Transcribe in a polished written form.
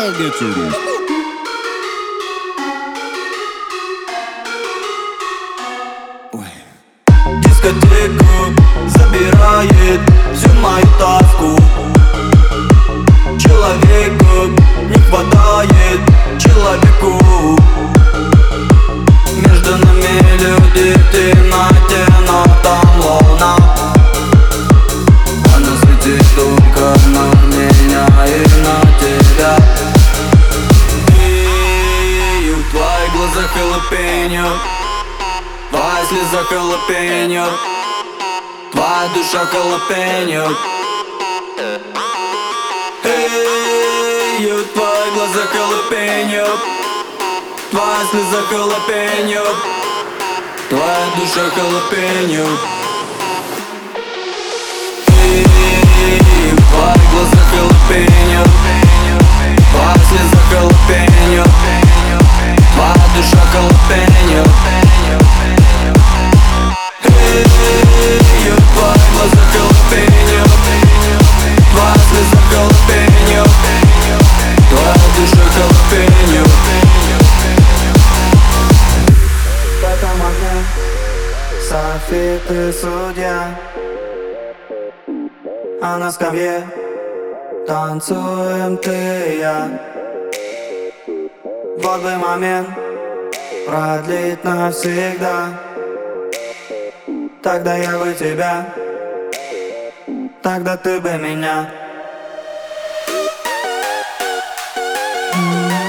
Targeted. Дискотека забирает всю мою тоску. Человека не хватает человеку. Между нами люди в темноте, но там луна. Она светит только на меня и на тебя. И в твоих глазах халапеньо, твоя слеза халапеньо, твоя душа халапеньо. Эй, в твоих глазах халапеньо, твоя слеза халапеньо, твоя душа халапеньо. Эй, в твоих глазах халапеньо, твоя слеза халапеньо, твоя душа халапеньо. Эй, в твоих глазах халапеньо, твоя слеза халапеньо, твоя душа халапеньо. В этом огне софит и судья, а на скамье танцуем ты и я. Вот бы момент продлить навсегда, тогда я бы тебя, тогда ты бы меня.